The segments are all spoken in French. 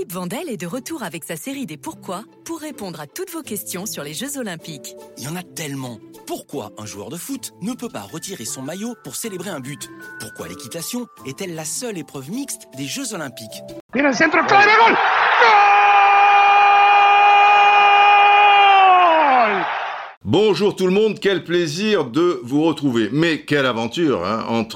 Philippe Vandel est de retour avec sa série des Pourquoi pour répondre à toutes vos questions sur les Jeux Olympiques. Il y en a tellement. Pourquoi un joueur de foot ne peut pas retirer son maillot pour célébrer un but? Pourquoi l'équitation est-elle la seule épreuve mixte des Jeux Olympiques? Tira el centro, clave, gol! Gol! Bonjour tout le monde, quel plaisir de vous retrouver. Mais quelle aventure entre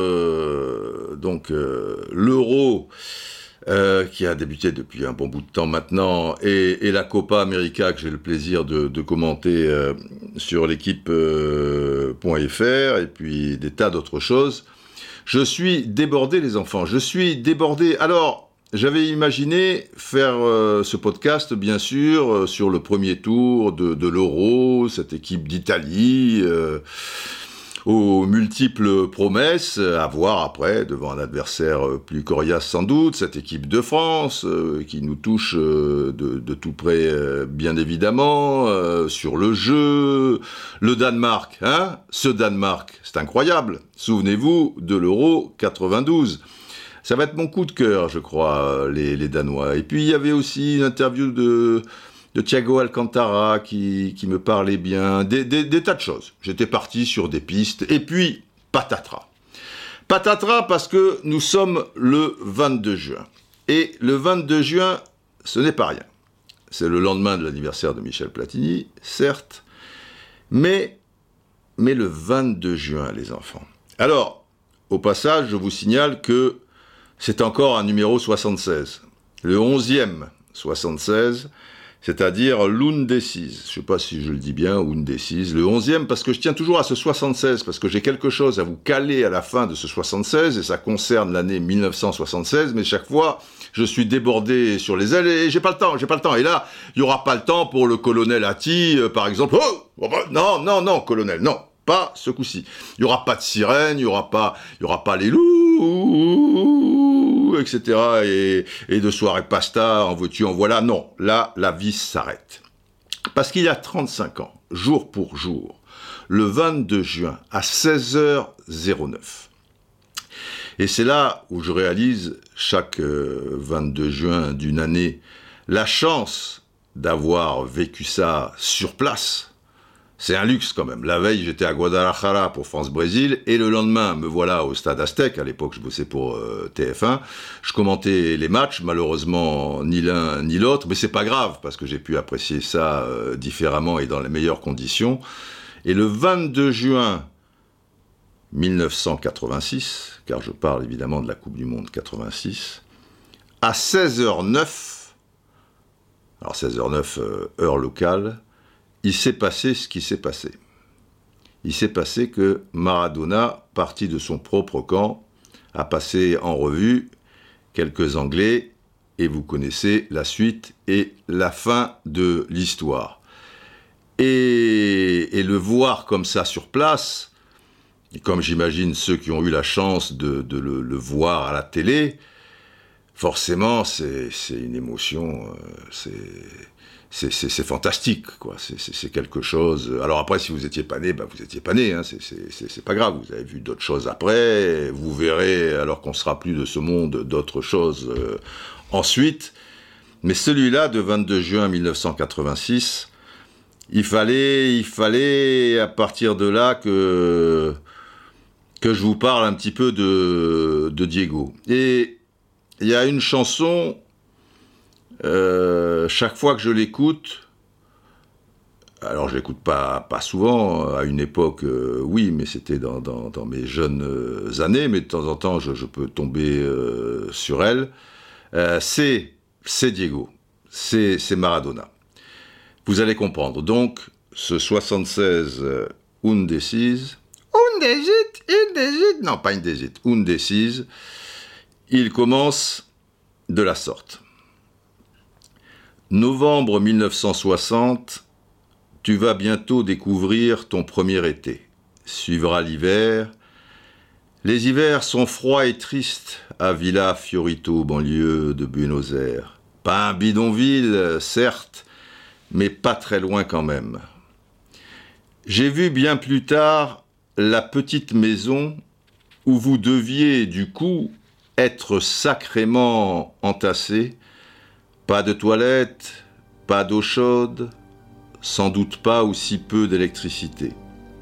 l'Euro qui a débuté depuis un bon bout de temps maintenant et la Copa América que j'ai le plaisir de commenter sur l'équipe.fr et puis des tas d'autres choses. Je suis débordé les enfants, je suis débordé. Alors, j'avais imaginé faire ce podcast, bien sûr, sur le premier tour de l'Euro, cette équipe d'Italie, aux multiples promesses, à voir après, devant un adversaire plus coriace sans doute, cette équipe de France, qui nous touche de tout près, bien évidemment, sur le jeu, le Danemark, ce Danemark, c'est incroyable, souvenez-vous de l'Euro 92. Ça va être mon coup de cœur, je crois, les Danois. Et puis, il y avait aussi une interview de Thiago Alcantara qui me parlait bien, des tas de choses. J'étais parti sur des pistes. Et puis, patatras. Patatras parce que nous sommes le 22 juin. Et le 22 juin, ce n'est pas rien. C'est le lendemain de l'anniversaire de Michel Platini, certes. Mais le 22 juin, les enfants. Alors, au passage, je vous signale que c'est encore un numéro 76, le 11e 76, c'est-à-dire l'undécise. Je ne sais pas si je le dis bien, undécise, le 11e, parce que je tiens toujours à ce 76, parce que j'ai quelque chose à vous caler à la fin de ce 76, et ça concerne l'année 1976, mais chaque fois, je suis débordé sur les ailes, et j'ai pas le temps. Et là, il n'y aura pas le temps pour le colonel Hattie, par exemple. Oh non, colonel, non. Pas ce coup-ci. Il n'y aura pas de sirène, il y aura pas les loups, etc. Et de soirée pasta, en veux-tu, en voilà. Non, là, la vie s'arrête. Parce qu'il y a 35 ans, jour pour jour, le 22 juin, à 16h09. Et c'est là où je réalise, chaque 22 juin d'une année, la chance d'avoir vécu ça sur place. C'est un luxe quand même. La veille, j'étais à Guadalajara pour France-Brésil, et le lendemain, me voilà au Stade Aztec. À l'époque, je bossais pour TF1. Je commentais les matchs, malheureusement, ni l'un ni l'autre, mais c'est pas grave, parce que j'ai pu apprécier ça différemment et dans les meilleures conditions. Et le 22 juin 1986, car je parle évidemment de la Coupe du Monde 86, à 16h09, alors 16h09, heure locale, il s'est passé ce qui s'est passé. Il s'est passé que Maradona, parti de son propre camp, a passé en revue quelques Anglais, et vous connaissez la suite et la fin de l'histoire. Et le voir comme ça sur place, et comme j'imagine ceux qui ont eu la chance de le voir à la télé, forcément c'est une émotion, c'est fantastique, quoi. C'est quelque chose. Alors après, si vous étiez pas né, vous étiez pas né, c'est pas grave. Vous avez vu d'autres choses après. Vous verrez, alors qu'on sera plus de ce monde, d'autres choses ensuite. Mais celui-là de 22 juin 1986, il fallait à partir de là que je vous parle un petit peu de Diego. Et il y a une chanson. Chaque fois que je l'écoute, alors je l'écoute pas souvent, à une époque oui, mais c'était dans mes jeunes années, mais de temps en temps je peux tomber sur elle, c'est Diego, c'est Maradona. Vous allez comprendre, donc ce 76 undécise, non pas indécise, undécise, il commence de la sorte. Novembre 1960, tu vas bientôt découvrir ton premier été. Suivra l'hiver. Les hivers sont froids et tristes à Villa Fiorito, banlieue de Buenos Aires. Pas un bidonville, certes, mais pas très loin quand même. J'ai vu bien plus tard la petite maison où vous deviez, du coup, être sacrément entassés Pas de toilette, pas d'eau chaude, sans doute pas aussi peu d'électricité.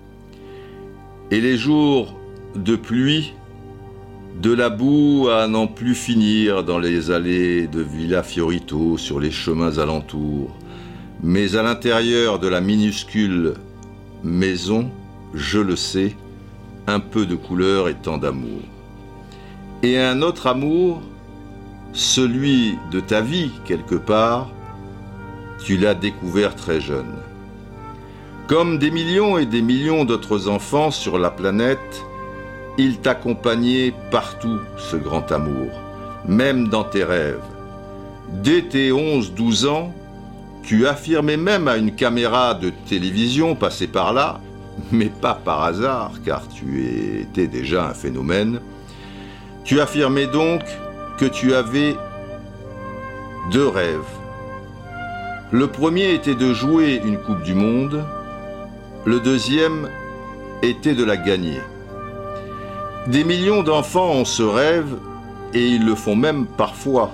Et les jours de pluie, de la boue à n'en plus finir dans les allées de Villa Fiorito, sur les chemins alentours. Mais à l'intérieur de la minuscule maison, je le sais, un peu de couleur et tant d'amour. Et un autre amour, celui de ta vie quelque part, tu l'as découvert très jeune. Comme des millions et des millions d'autres enfants sur la planète, il t'accompagnait partout, ce grand amour, même dans tes rêves. Dès tes 11-12 ans, tu affirmais même à une caméra de télévision passée par là, mais pas par hasard, car tu étais déjà un phénomène, tu affirmais donc que tu avais 2 rêves. Le premier était de jouer une Coupe du Monde, le deuxième était de la gagner. Des millions d'enfants ont ce rêve, et ils le font même parfois.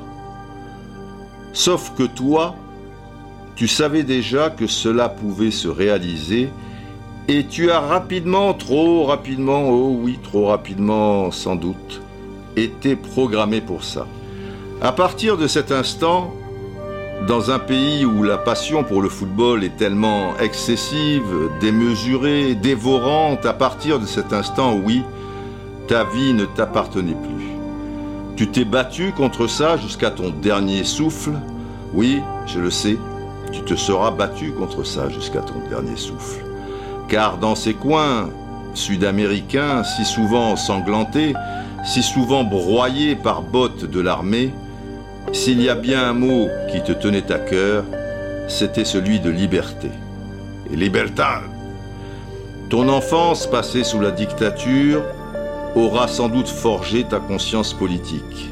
Sauf que toi, tu savais déjà que cela pouvait se réaliser, et tu as rapidement, trop rapidement, oh oui, trop rapidement sans doute, été programmé pour ça. À partir de cet instant, dans un pays où la passion pour le football est tellement excessive, démesurée, dévorante, à partir de cet instant, oui, ta vie ne t'appartenait plus. Tu t'es battu contre ça jusqu'à ton dernier souffle. Oui, je le sais, tu te seras battu contre ça jusqu'à ton dernier souffle. Car dans ces coins sud-américains, si souvent ensanglantés, si souvent broyés par bottes de l'armée, s'il y a bien un mot qui te tenait à cœur, c'était celui de liberté. Et libertad. Ton enfance passée sous la dictature aura sans doute forgé ta conscience politique.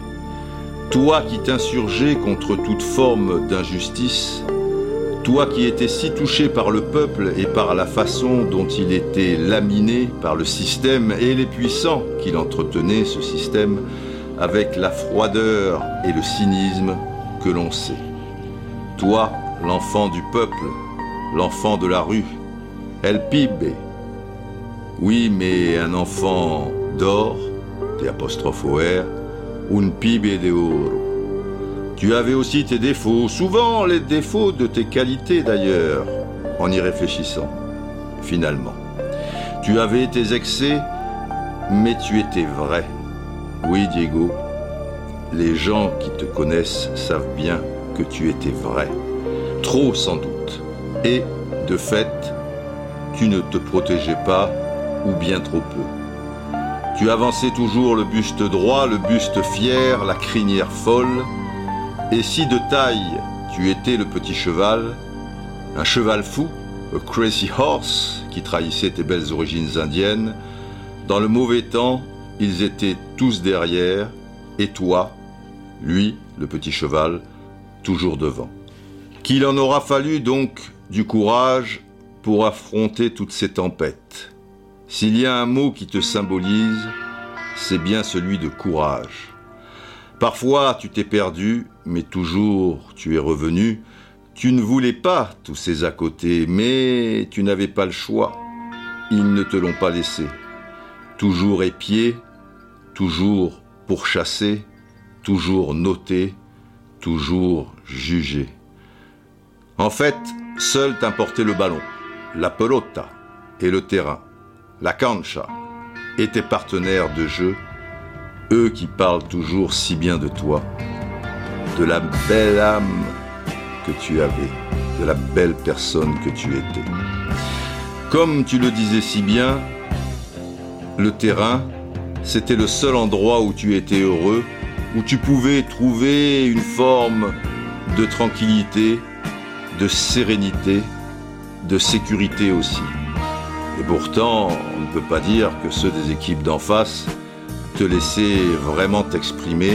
Toi qui t'insurgeais contre toute forme d'injustice, toi qui étais si touché par le peuple et par la façon dont il était laminé par le système et les puissants qui l'entretenaient, ce système, avec la froideur et le cynisme que l'on sait. Toi, l'enfant du peuple, l'enfant de la rue, El Pibe. Oui, mais un enfant d'or, T''OR, un pibe de oro. Tu avais aussi tes défauts, souvent les défauts de tes qualités d'ailleurs, en y réfléchissant, finalement. Tu avais tes excès, mais tu étais vrai. Oui, Diego, les gens qui te connaissent savent bien que tu étais vrai. Trop sans doute. Et, de fait, tu ne te protégeais pas, ou bien trop peu. Tu avançais toujours le buste droit, le buste fier, la crinière folle. Et si de taille tu étais le petit cheval, un cheval fou, a crazy horse, qui trahissait tes belles origines indiennes, dans le mauvais temps, ils étaient tous derrière, et toi, lui, le petit cheval, toujours devant. Qu'il en aura fallu donc du courage pour affronter toutes ces tempêtes. S'il y a un mot qui te symbolise, c'est bien celui de courage. Parfois, tu t'es perdu, mais toujours tu es revenu. Tu ne voulais pas tous ces à côté, mais tu n'avais pas le choix. Ils ne te l'ont pas laissé. Toujours épié, toujours pourchassé, toujours noté, toujours jugé. En fait, seul t'importait le ballon, la pelota et le terrain, la cancha et tes partenaires de jeu, eux qui parlent toujours si bien de toi, de la belle âme que tu avais, de la belle personne que tu étais. Comme tu le disais si bien, le terrain, c'était le seul endroit où tu étais heureux, où tu pouvais trouver une forme de tranquillité, de sérénité, de sécurité aussi. Et pourtant, on ne peut pas dire que ceux des équipes d'en face te laissaient vraiment exprimer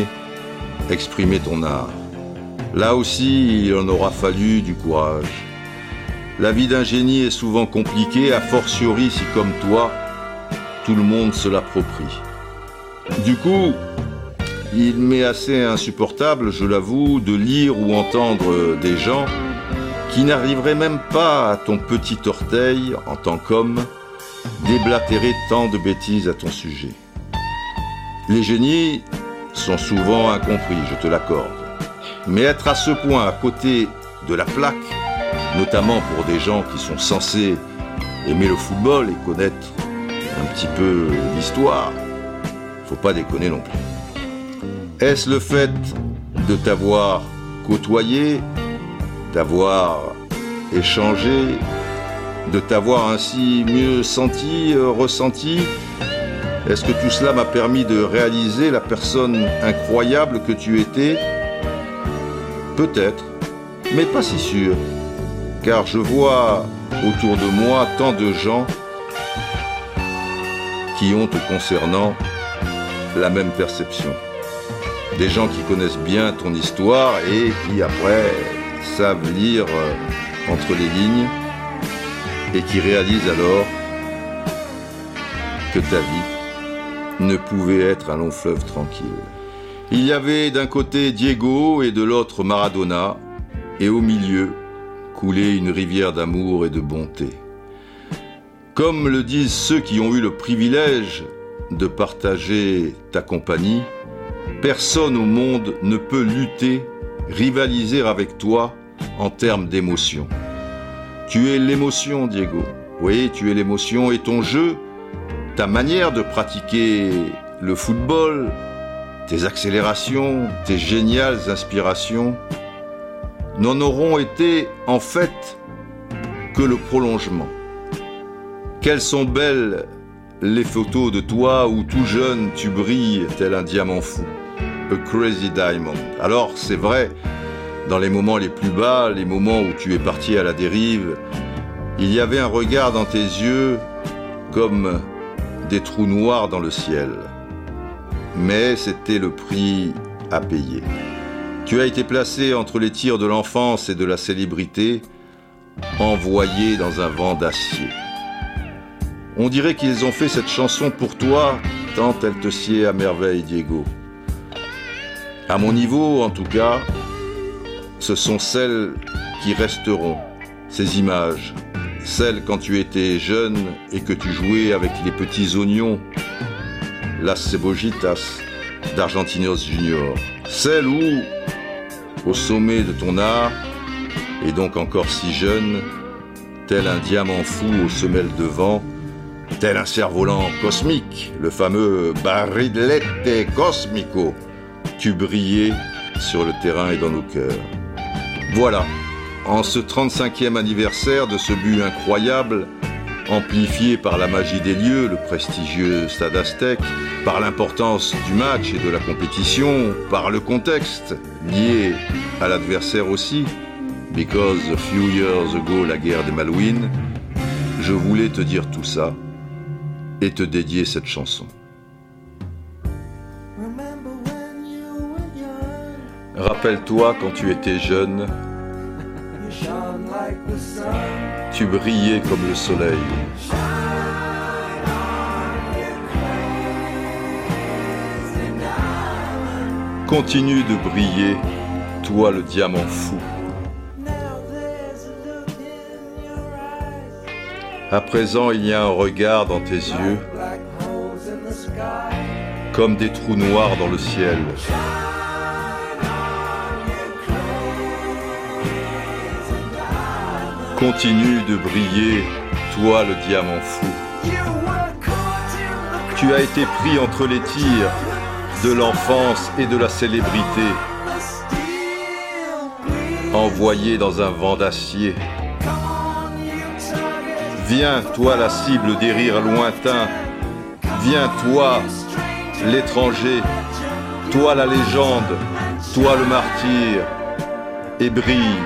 ton art. Là aussi, il en aura fallu du courage. La vie d'un génie est souvent compliquée, a fortiori si comme toi, tout le monde se l'approprie. Du coup, il m'est assez insupportable, je l'avoue, de lire ou entendre des gens qui n'arriveraient même pas à ton petit orteil, en tant qu'homme, déblatérer tant de bêtises à ton sujet. Les génies sont souvent incompris, je te l'accorde. Mais être à ce point à côté de la plaque, notamment pour des gens qui sont censés aimer le football et connaître un petit peu l'histoire, faut pas déconner non plus. Est-ce le fait de t'avoir côtoyé, d'avoir échangé, de t'avoir ainsi mieux senti, ressenti? Est-ce que tout cela m'a permis de réaliser la personne incroyable que tu étais? Peut-être, mais pas si sûr, car je vois autour de moi tant de gens qui ont te concernant la même perception. Des gens qui connaissent bien ton histoire et qui après savent lire entre les lignes et qui réalisent alors que ta vie ne pouvait être un long fleuve tranquille. Il y avait d'un côté Diego et de l'autre Maradona, et au milieu coulait une rivière d'amour et de bonté. Comme le disent ceux qui ont eu le privilège de partager ta compagnie, personne au monde ne peut lutter, rivaliser avec toi en termes d'émotion. Tu es l'émotion, Diego. Oui, tu es l'émotion et ton jeu, ta manière de pratiquer le football, tes accélérations, tes géniales inspirations, n'en auront été en fait que le prolongement. Quelles sont belles les photos de toi où tout jeune tu brilles tel un diamant fou, a crazy diamond. Alors c'est vrai, dans les moments les plus bas, les moments où tu es parti à la dérive, il y avait un regard dans tes yeux comme des trous noirs dans le ciel. Mais c'était le prix à payer. Tu as été placé entre les tirs de l'enfance et de la célébrité, envoyé dans un vent d'acier. On dirait qu'ils ont fait cette chanson pour toi, tant elle te sied à merveille, Diego. À mon niveau, en tout cas, ce sont celles qui resteront, ces images, celles quand tu étais jeune et que tu jouais avec les petits oignons, Las Cebollitas d'Argentinos Junior, celles où, au sommet de ton art, et donc encore si jeune, tel un diamant fou aux semelles de vent, tel un cerf-volant cosmique, le fameux Barrilete Cosmico, tu brillais sur le terrain et dans nos cœurs. Voilà, en ce 35e anniversaire de ce but incroyable, amplifié par la magie des lieux, le prestigieux Stade Aztèque, par l'importance du match et de la compétition, par le contexte lié à l'adversaire aussi, because a few years ago, la guerre des Malouines, je voulais te dire tout ça et te dédier cette chanson. Rappelle-toi quand tu étais jeune, tu brillais comme le soleil. Continue de briller, toi le diamant fou. À présent, il y a un regard dans tes yeux, comme des trous noirs dans le ciel. Continue de briller, toi le diamant fou. Tu as été pris entre les tirs de l'enfance et de la célébrité, envoyé dans un vent d'acier. Viens, toi la cible des rires lointains. Viens, toi, l'étranger. Toi la légende. Toi le martyr. Et brille.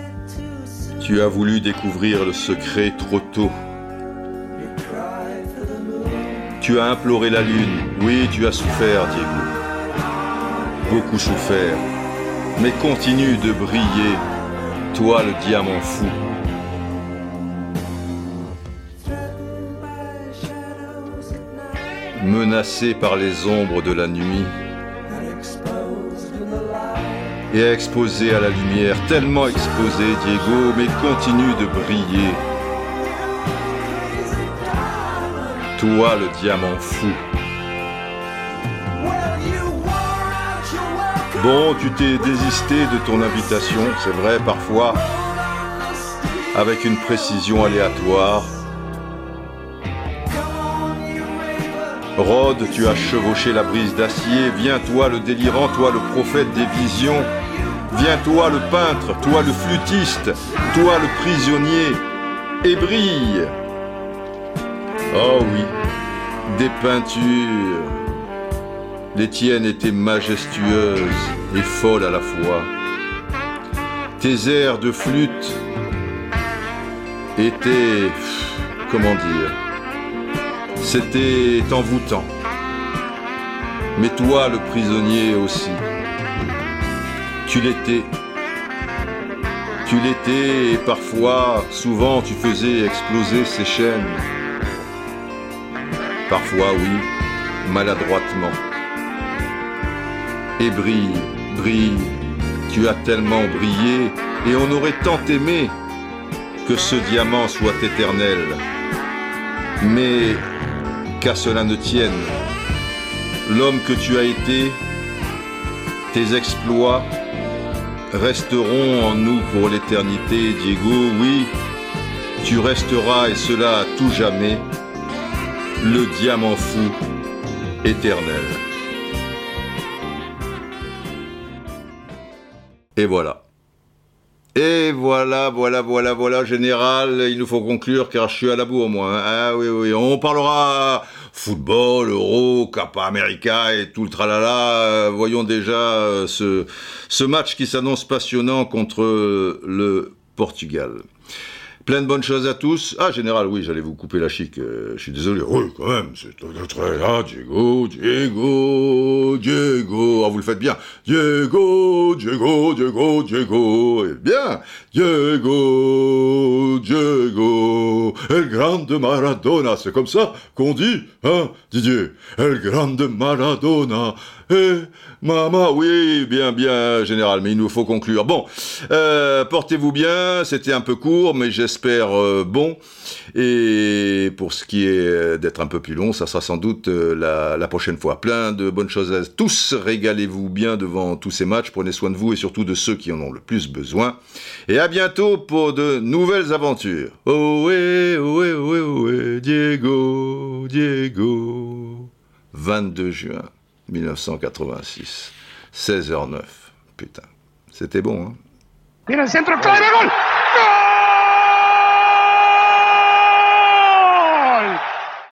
Tu as voulu découvrir le secret trop tôt. Tu as imploré la lune. Oui, tu as souffert, Diego. Beaucoup souffert. Mais continue de briller, toi le diamant fou. Menacé par les ombres de la nuit et exposé à la lumière, tellement exposé, Diego, mais continue de briller. Toi le diamant fou. Bon, tu t'es désisté de ton invitation, c'est vrai, parfois, avec une précision aléatoire. Rhodes, tu as chevauché la brise d'acier. Viens toi le délirant, toi le prophète des visions. Viens toi le peintre, toi le flûtiste, toi le prisonnier, et brille. Oh oui, des peintures. Les tiennes étaient majestueuses et folles à la fois. Tes airs de flûte étaient, comment dire, c'était envoûtant. Mais toi, le prisonnier aussi, tu l'étais. Tu l'étais et parfois, souvent, tu faisais exploser ces chaînes. Parfois, oui, maladroitement. Et brille, brille, tu as tellement brillé, et on aurait tant aimé que ce diamant soit éternel. Mais qu'à cela ne tienne, l'homme que tu as été, tes exploits resteront en nous pour l'éternité, Diego, oui, tu resteras, et cela à tout jamais, le diamant fou éternel. Et voilà. Et voilà, général, il nous faut conclure car je suis à la bourre, moi. Hein. Ah oui, on parlera football, Euro, Copa América et tout le tralala. Voyons déjà ce match qui s'annonce passionnant contre le Portugal. Plein de bonnes choses à tous. Ah, général, oui, j'allais vous couper la chic. Je suis désolé. Oui, quand même, c'est très là. Diego. Ah, vous le faites bien. Diego. Eh bien. Diego. El grande Maradona. C'est comme ça qu'on dit, hein, Didier. El grande Maradona. Maman, oui, bien, général, mais il nous faut conclure. Bon, portez-vous bien, c'était un peu court, mais j'espère bon. Et pour ce qui est d'être un peu plus long, ça sera sans doute la prochaine fois. Plein de bonnes choses à tous, régalez-vous bien devant tous ces matchs, prenez soin de vous et surtout de ceux qui en ont le plus besoin. Et à bientôt pour de nouvelles aventures. Ohé, Diego. 22 juin. 1986, 16h09. Putain, c'était bon, hein? Mira el centro, clave, gol!